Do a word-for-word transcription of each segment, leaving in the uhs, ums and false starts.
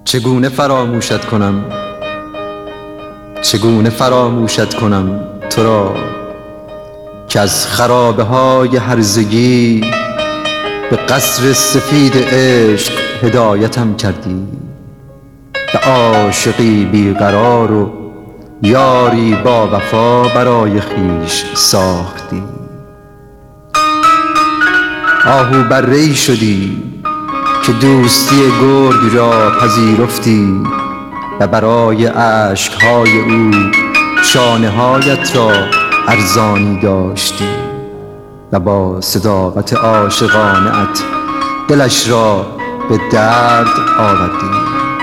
چگونه فراموشت کنم، چگونه فراموشت کنم تو را که از خرابه های هرزگی به قصر سفید عشق هدایتم کردی، به عاشقی بیقرار و یاری با وفا برای خویش ساختی. آهو بره‌ای شدی که دوستی گرگ را پذیرفتی و برای اشک‌های او شانه‌هایت را ارزانی داشتی و با صداقت عاشقانه‌ات دلش را به درد آوردی.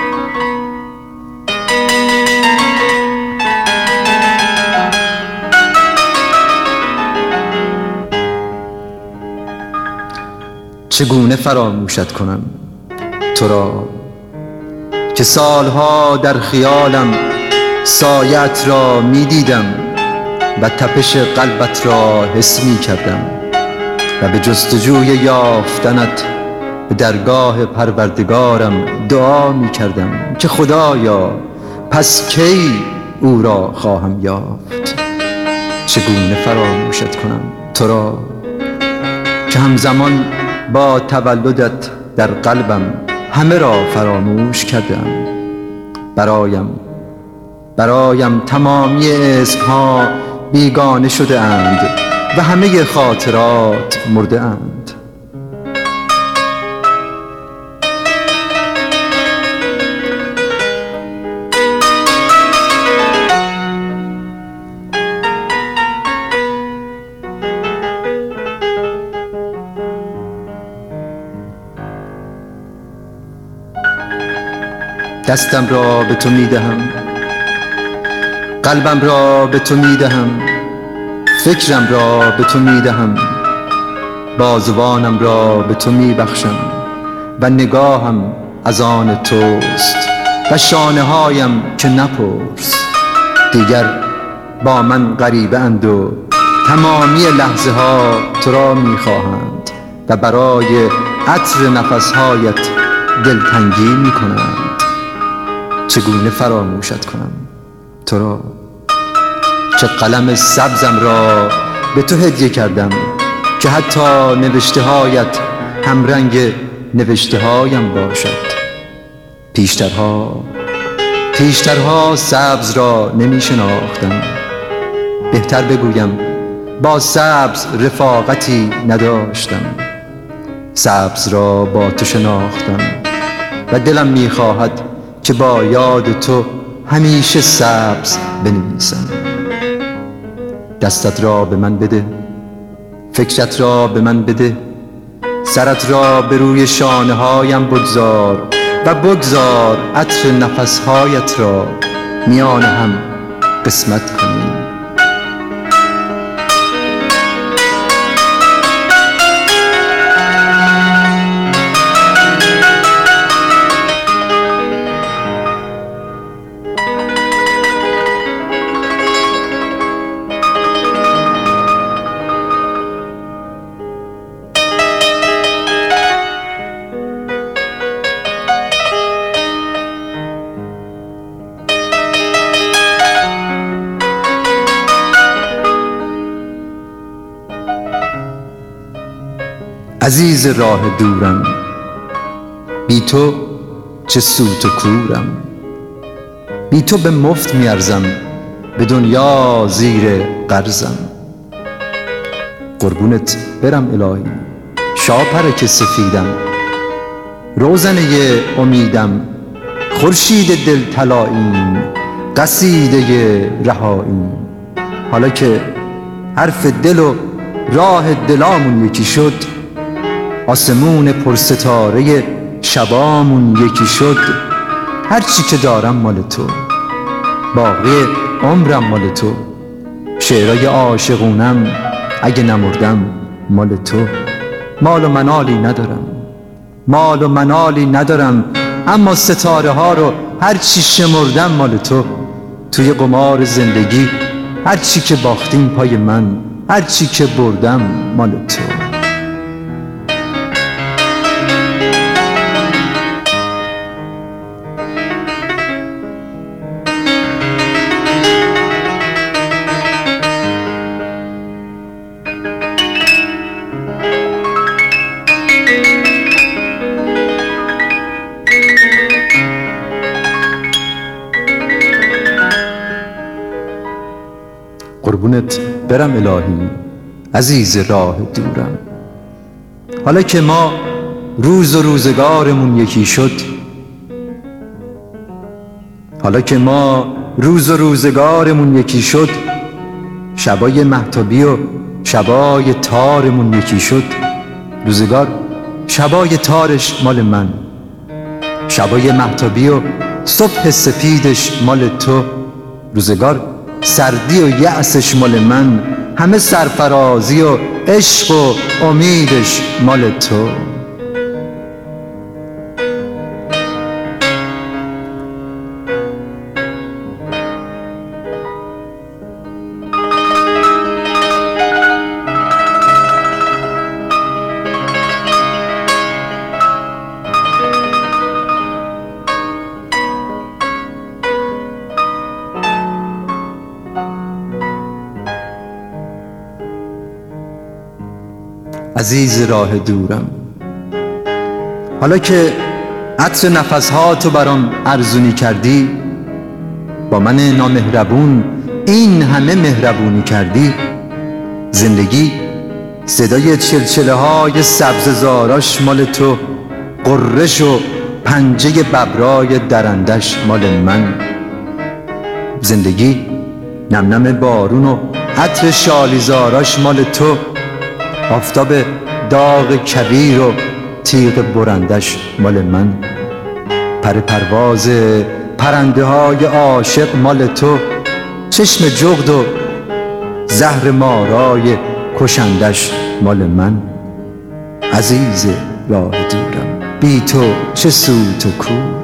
چگونه فراموشت کنم تو را که سالها در خیالم سایت را می دیدم و تپش قلبت را حس می کردم و به جستجوی یافتنت به درگاه پروردگارم دعا می کردم که خدایا پس کی او را خواهم یافت. چگونه فراموشت کنم تو را که همزمان با تولدت در قلبم همه را فراموش کردم. برایم برایم تمامی اسمها بیگانه شده اند و همه خاطرات مرده اند. دستم را به تو می دهم، قلبم را به تو می دهم، فکرم را به تو می دهم، بازوانم را به تو می بخشم و نگاهم از آن توست و شانه هایم که نپرس. دیگر با من غریبه اند و تمامی لحظه ها تو را می خواهند و برای عطر نفسهایت دلتنگی می کنند. چگونه فراموشت کنم تو را که قلم سبزم را به تو هدیه کردم که حتی نوشته هایت همرنگ نوشته هایم باشد. پیشترها پیشترها سبز را نمی شناختم، بهتر بگویم با سبز رفاقتی نداشتم. سبز را با تو شناختم و دلم می خواهد که با یاد تو همیشه سبز بنویسم. دستت را به من بده، فکرت را به من بده، سرت را به روی شانه هایم بگذار و بگذار عطر نفسهایت را میان هم قسمت کنیم. عزیز راه دورم، بی تو چه سوت و کورم، بی تو به مفت میارزم به دنیا زیر قرزم. قربونت برم الهی شاپرک سفیدم، روزنه امیدم، خورشید دل طلاییم، قصیده رهاییم. حالا که حرف دل و راه دلامون یکی شد، آسمون پرستاره شبامون یکی شد، هرچی که دارم مال تو، باقی عمرم مال تو، شعرهای عاشقونم اگه نمردم مال تو. مال و منالی ندارم، مال و منالی ندارم، اما ستاره ها رو هرچی شمردم مال تو. توی قمار زندگی هرچی که باختیم پای من، هرچی که بردم مال تو. قربونت برم الهی، عزیز راه دورم. حالا که ما روز و روزگارمون یکی شد، حالا که ما روز و روزگارمون یکی شد، شبای مهتابی و شبای تارمون یکی شد. روزگار شبای تارش مال من، شبای مهتابی و صبح سپیدش مال تو. روزگار سردی و یأسش مال من، همه سرفرازی و عشق و امیدش مال تو. عزیز راه دورم، حالا که عطر نفسهاتو برام ارزونی کردی، با من نامهربون این همه مهربونی کردی. زندگی صدای چلچله های سبز زاراش مال تو، قررش و پنجه ببرای درندش مال من. زندگی نم نم بارون و عطر شالیزاراش مال تو، آفتاب داغ کبیر و تیغ برندش مال من. پر پرواز پرنده های عاشق مال تو، چشم جغد و زهر مارای کشندش مال من. عزیز راه دورم، بی تو چه سوت و کورم.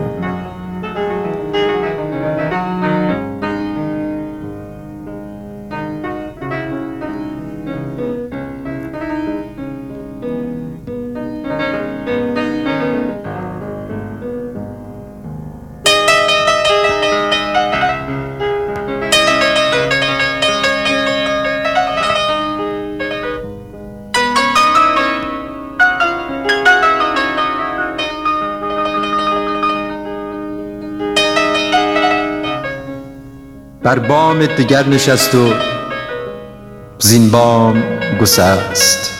بر بام دگر نشست و زین بام گسست،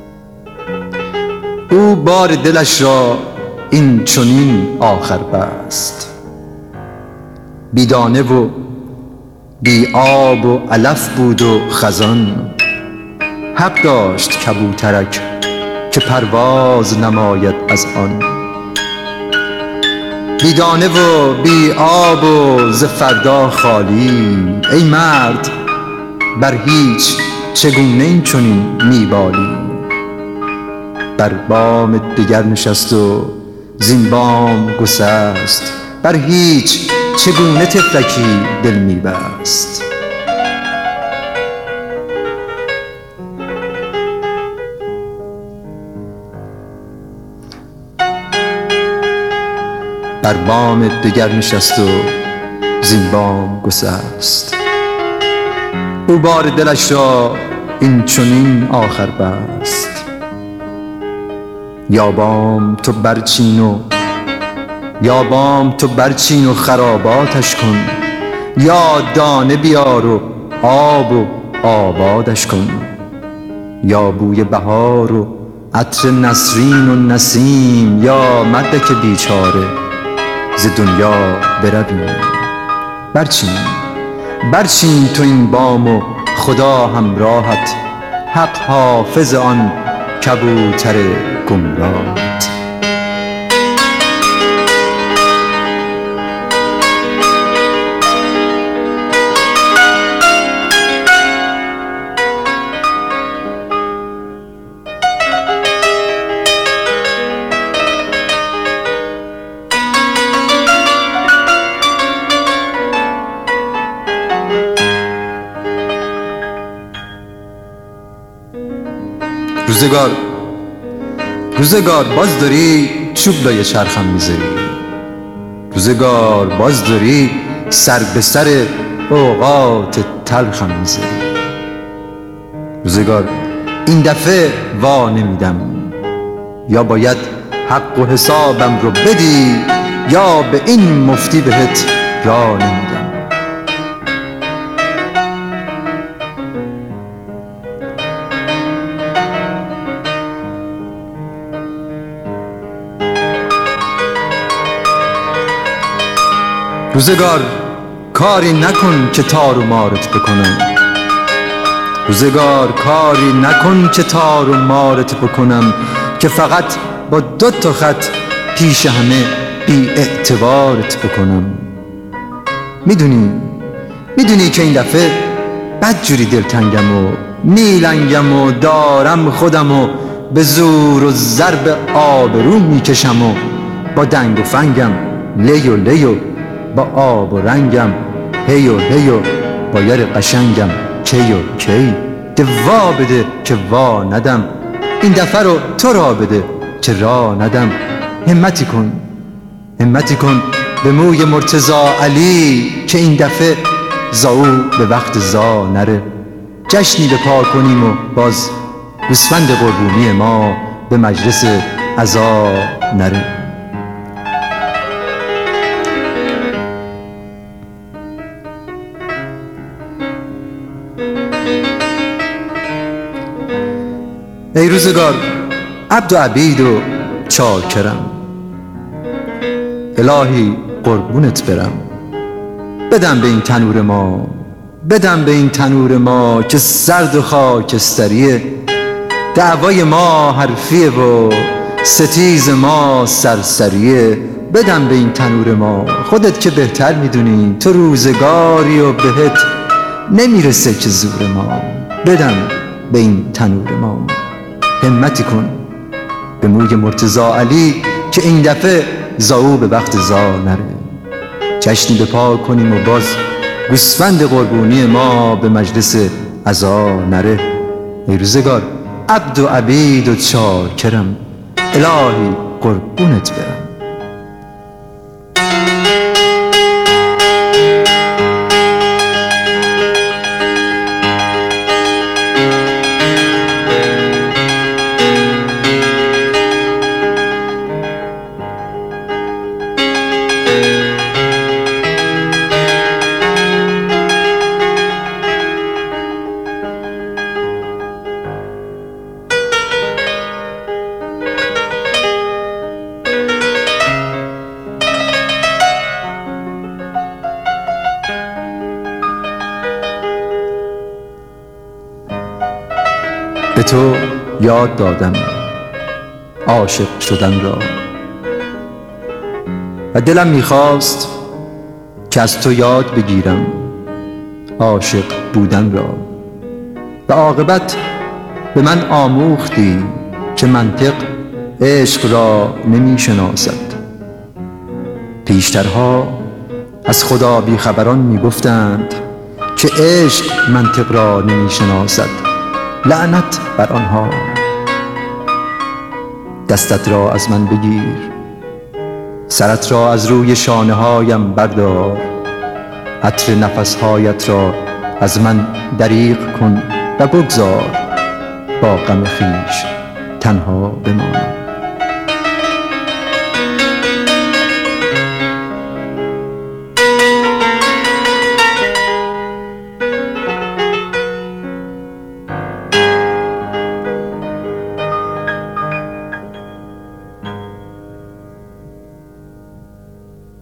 او بار دلش را این چنین آخر بست. بی دانه و بی آب و علف بود و خزان، حق داشت کبوترک که پرواز نماید از آن. بی دانه و بی آب و ز فردا خالی، ای مرد بر هیچ چگونه این چنین میبالی. بر بام دگر نشست و زین بام گسست، بر هیچ چگونه طفلکی دل میبست. بر بام دگر نشست و زین بام گسست، او بار دلش را این چنین آخر بست. یا بام تو برچین و یا بام تو برچین و خراباتش کن، یا دانه بیار و آب و آبادش کن. یا بوی بهار و عطر نسرین و نسیم، یا مردک بیچاره ز دنیا برویم. برچین برچین تو این بام و خدا همراهت، حق حافظ آن کبوتر گمراهت. روزگار روزگار باز داری چوب لای چرخم میذاری، روزگار باز داری سر به سر اوقات تلخم میذاری. روزگار این دفعه وا نمیدم، یا باید حق و حسابم رو بدی، یا به این مفتی بهت را نمیدم. روزگار کاری نکن که تار و مارت بکنم، روزگار کاری نکن که تار و مارت بکنم، که فقط با دو تا خط پیش همه بی اعتبارت بکنم. میدونی میدونی که این دفعه بدجوری دلتنگم و میلنگم و دارم خودم و به زور و ضرب آبرو میکشم و با دنگ و فنگم لی و لی و با آب و رنگم هی و هی و با یر قشنگم کی و کی. ده وا بده که وا ندم، این دفعه رو تو را بده که را ندم. همتی کن همتی کن به موی مرتضی علی، که این دفعه زاو به وقت زا نره. جشنی به پا کنیم و باز گوسفند قربونی ما به مجلس عزا نره. ای روزگار عبد و عبید و چاکرم، الهی قربونت برم. بدم به این تنور ما بدم به این تنور ما که سرد و خاکستریه. دعوای ما حرفیه و ستیز ما سرسریه. بدم به این تنور ما، خودت که بهتر میدونی، تو روزگاری و بهت نمیرسه که زور ما. بدم به این تنور ما، همتی کن به موی مرتضی علی، که این دفعه زاو به وقت زا نره. جشنی به پا کنیم و باز گوسفند قربونی ما به مجلس عزا نره. ای روزگار عبد و عبید و چاکرم، الهی قربونت برم. به تو یاد دادم عاشق شدن را، و دلم میخواست که از تو یاد بگیرم عاشق بودن را. و عاقبت به من آموختی که منطق عشق را نمیشناسد. پیشترها از خدا بیخبران میگفتند که عشق منطق را نمیشناسد. لعنت بر آنها. دستت را از من بگیر، سرت را از روی شانه هایم بردار، عطر نفسهایت را از من دریغ کن و بگذار با غم خویش تنها بمانم.